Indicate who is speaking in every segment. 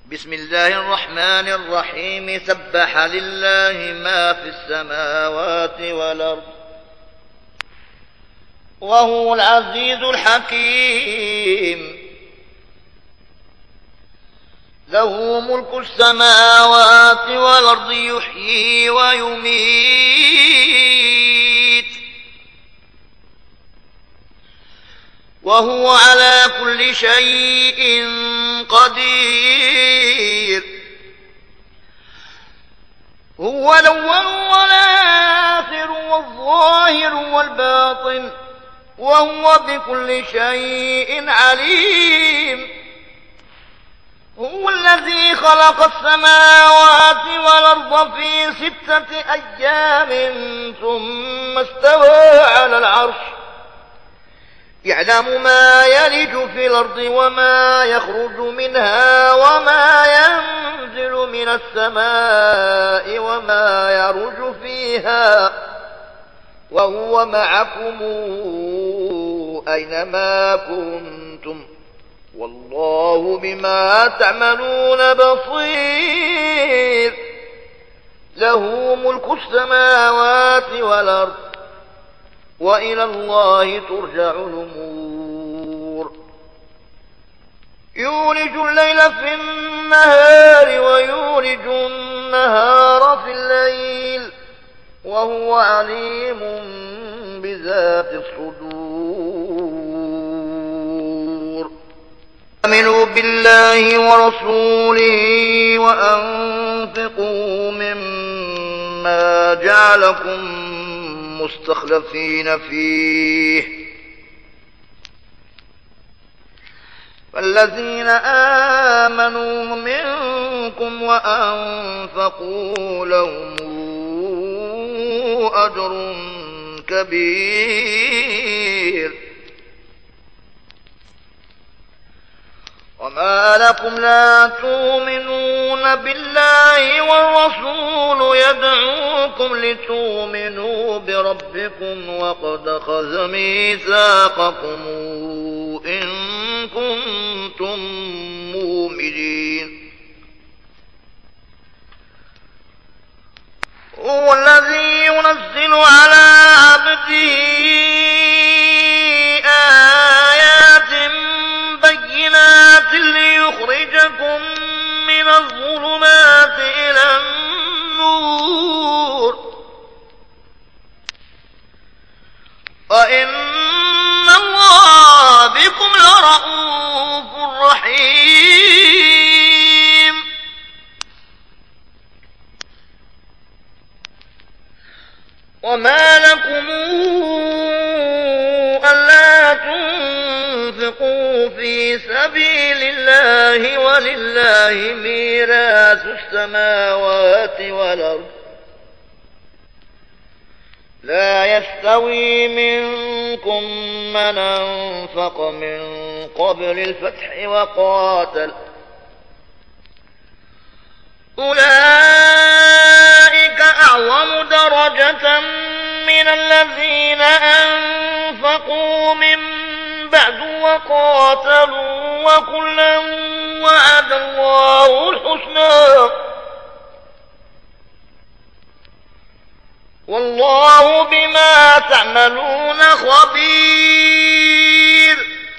Speaker 1: بسم الله الرحمن الرحيم سبح لله ما في السماوات والأرض وهو العزيز الحكيم له ملك السماوات والأرض يحيي ويميت وهو على كل شيء قدير هو الأول والآخر والظاهر والباطن وهو بكل شيء عليم هو الذي خلق السماوات والأرض في 6 أيام ثم استوى على العرش يعلم ما يلج في الأرض وما يخرج منها وما ينزل من السماء وما يعرج فيها وهو معكم أينما كنتم والله بما تعملون بصير له ملك السماوات والأرض وإلى الله ترجع الأمور يولج الليل في النهار ويولج النهار في الليل وهو عليم بذات الصدور آمنوا بالله ورسوله وأنفقوا مما جعلكم مستخلفين فيه فالذين آمنوا منكم وأنفقوا لهم أجر كبير وما لكم لا تؤمنون بالله والرسول يدعوكم لتؤمنوا بربكم وقد أخذ ميثاقكم إن كنتم مؤمنين هو الذي ينزل على عبده آيات بينات ليخرجكم من الظلمات إلى النور وإن الله بكم لرءوف رحيم وما لكم ألا تنفقوا في سبيل الله ولله ميراث السماوات والأرض لا يستوي منكم من أنفق من قبل الفتح وقاتل أولئك أعظم درجة من الذين أنفقوا من بعد وقاتلوا وكلا وعد الله الحسنى والله بما تعملون خبير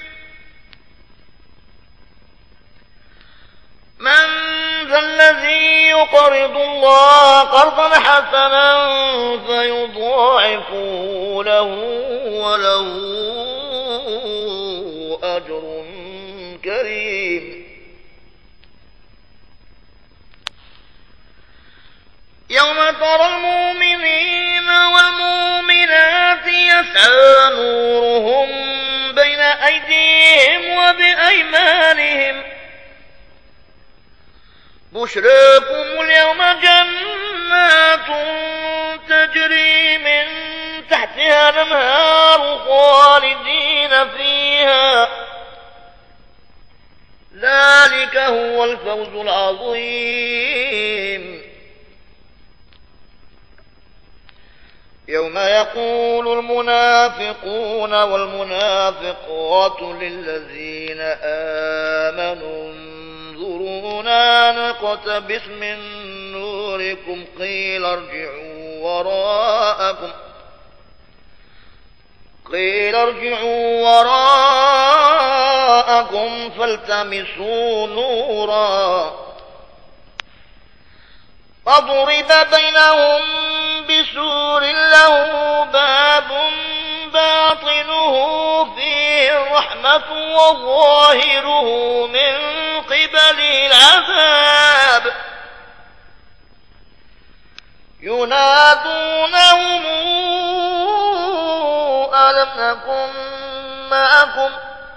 Speaker 1: من ذا الذي يقرض الله قرضا حسنا فيضاعفه له وله أجر كريم يوم ترى المؤمنين والمؤمنات يسعى نورهم بين أيديهم وبأيمانهم بشراكم اليوم جنات تجري من تحتها الأنهار خالدين فيها ذلك هو الفوز العظيم يوم يقول المنافقون والمنافقات للذين آمنوا انظرونا نقتبس من نوركم قيل ارجعوا وراءكم فالتمسوا نورا فضرب بينهم بسور له باب باطنه فيه الرحمة وظاهره من قبله العذاب ينادونهم ألم نكن معكم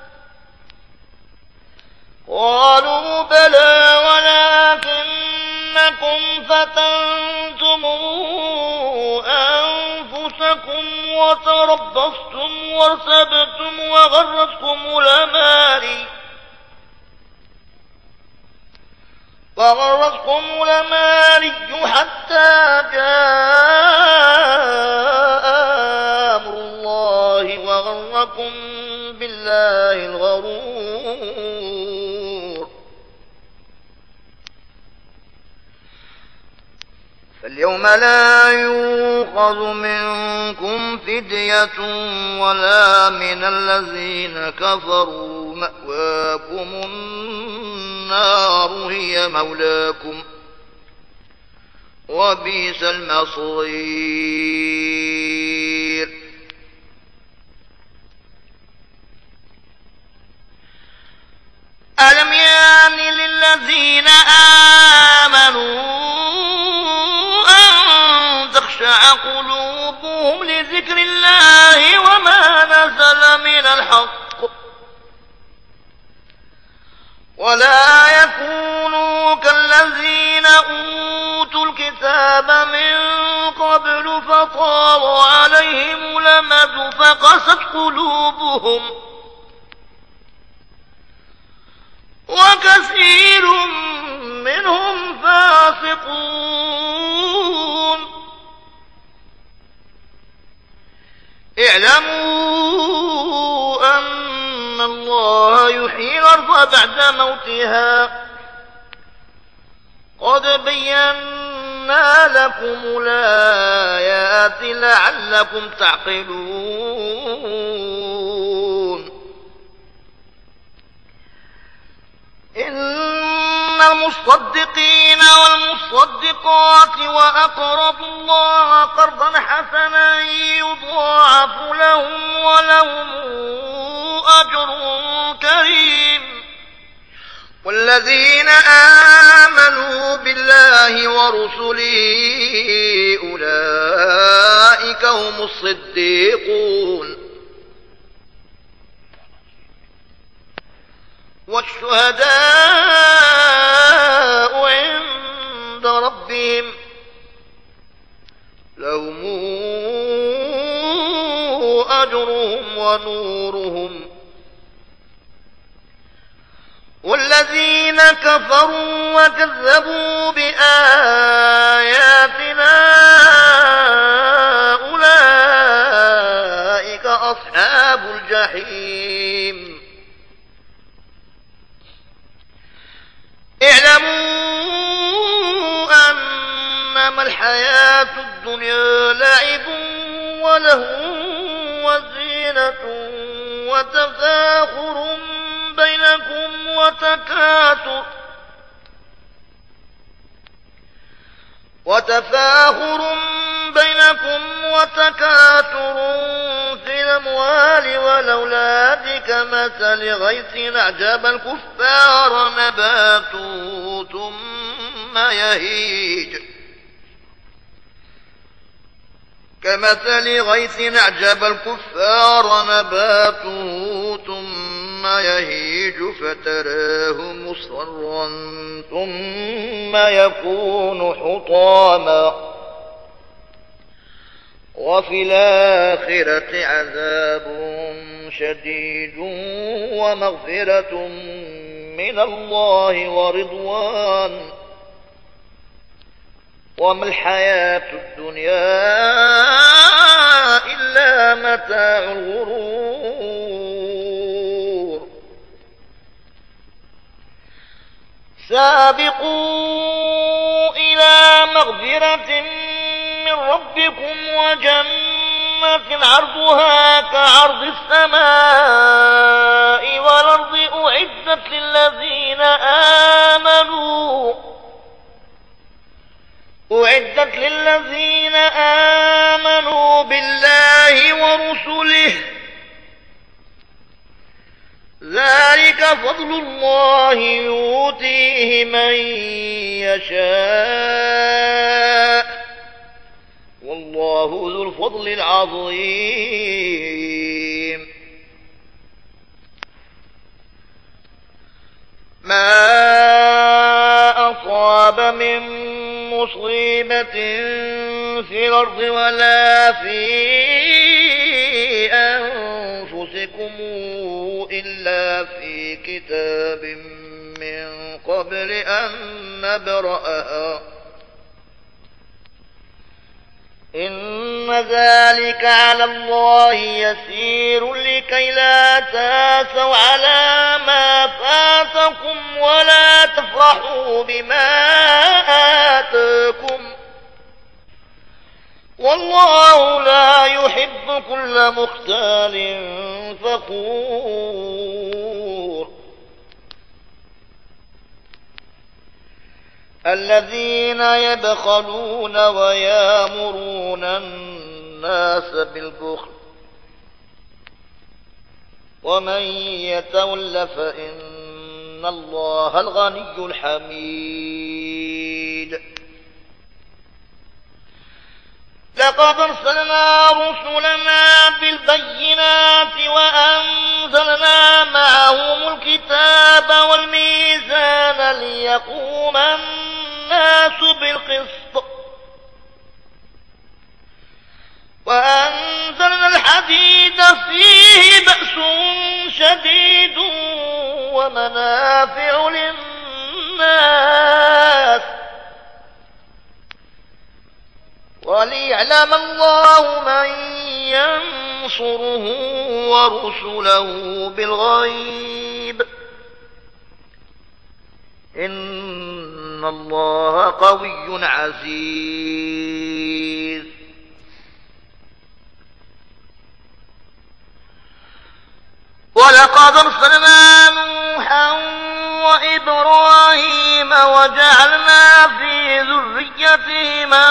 Speaker 1: قالوا بلى ولكنكم فتنتم أنفسكم وتربصتم وارتبتم وغرتكم الأماني حتى جاء أمر الله وغركم بالله الغرور فاليوم لا يؤخذ منكم فدية ولا من الذين كفروا مأواكم النار هي مولاكم وبئس المصير ألم يان للذين آمنوا أن تخشع قلوبهم لذكر الله وما نزل من الحق ولا يكونوا كالذين أوتوا الكتاب من قبل فطال عليهم الأمد فقست قلوبهم وكثير منهم فاسقون اعلموا أن الله يحيي الأرض بعد موتها قد بينا لكم الآيات لعلكم تعقلون إن المصدقين والمصدقات وأقرضوا الله قرضا حسنا يضاعف لهم ولهم أجر كريم والذين آمنوا بالله ورسله أولئك هم الصديقون والشهداء عند ربهم لهم أجرهم ونورهم والذين كفروا وكذبوا بآياتنا أولئك أصحاب الجحيم اعلموا أنما الحياة الدنيا لعب وله وزينة وتفاخر بينكم وتكاثر في الأموال والأولاد كمثل غيث أعجب الكفار نباته ثم يهيج فتراه مصفرا ثم يكون حطاما وفي الآخرة عذاب شديد ومغفرة من الله ورضوان وما الحياة الدنيا إلا متاع الغرور سابقوا إلى مغفرة من ربكم وجنة عرضها كعرض السماء والأرض أعدت للذين آمنوا بالله ورسله ذلك فضل الله يؤتيه من يشاء والله ذو الفضل العظيم ما أصاب من مصيبة في الأرض ولا في أنفسكم إلا في كتاب من قبل أن نبرأها إن ذلك على الله يسير لكي لا تاسوا على ما فاتكم ولا تفرحوا بما آتاكم والله لا يحب كل مختال فخور الذين يبخلون ويامرون الناس بالبخل ومن يتول فإن الله الغني الحميد لقد أرسلنا رسلنا بالبينات وأنزلنا معهم الكتاب والميزان ليقوم الناس بالقسط وأنزلنا الحديد فيه بأس شديد ومنافع للناس وليعلم الله من ينصره ورسله بالغيب إن الله قوي عزيز ولقد أرسلنا نوحا وإبراهيم وجعلنا في ذريتهما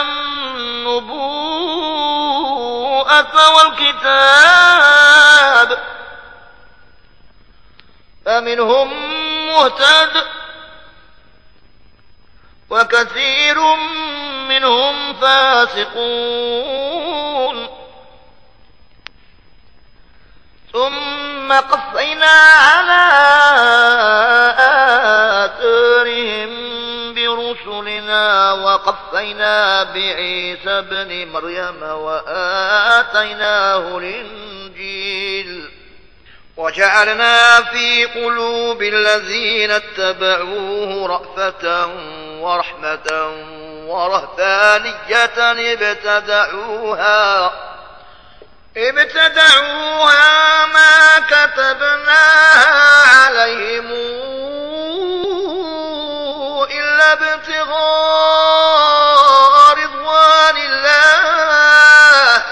Speaker 1: النبوءة والكتاب فمنهم مهتد وكثير منهم فاسقون ثم قفينا على آثارهم برسلنا وقفينا بعيسى ابن مريم وآتيناه الإنجيل وجعلنا في قلوب الذين اتبعوه رأفة ورحمة ورهبانية ابتدعوها ما كتبناها عليهم إلا ابتغاء رضوان الله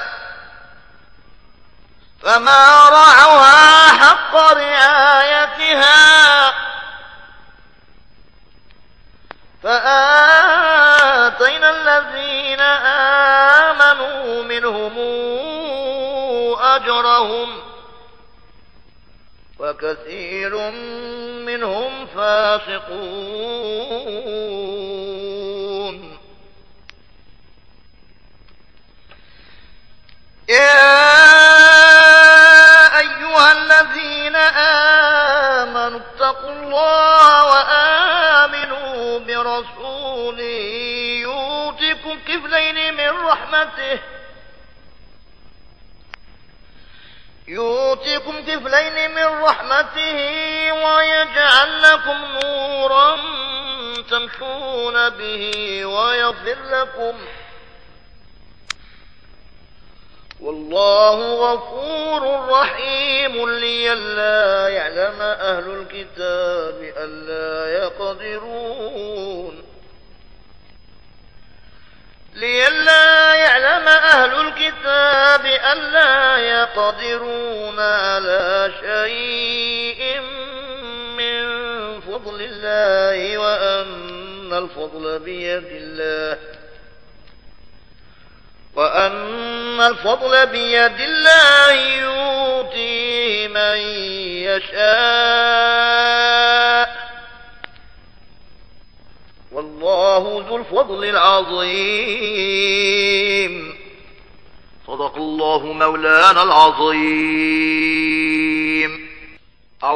Speaker 1: فما رعوها حق رعايتها فآتينا الذين آمنوا منهم أجرهم وكثير منهم فاسقون يا أيها الذين آمنوا اتقوا الله وآمنوا برسوله يؤتكم كفلين من رحمته ويجعل لكم نورا تمشون به ويغفر لكم والله غفور رحيم لئلا يعلم أهل الكتاب ألا يقدرون على شيء من فضل الله وأن الفضل بيد الله يؤتيه من يشاء والله ذو الفضل العظيم. صدق الله مولانا العظيم.